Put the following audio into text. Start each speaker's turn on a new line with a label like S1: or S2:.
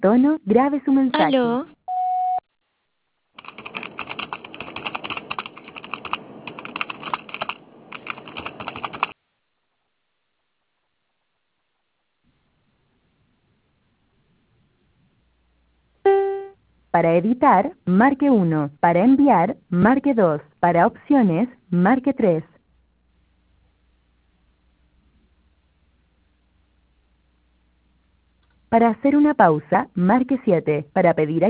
S1: tono, grabe su mensaje.
S2: Aló,
S1: Para editar, marque 1. Para enviar, marque 2. Para opciones, marque 3. Para hacer una pausa, marque 7. Para pedir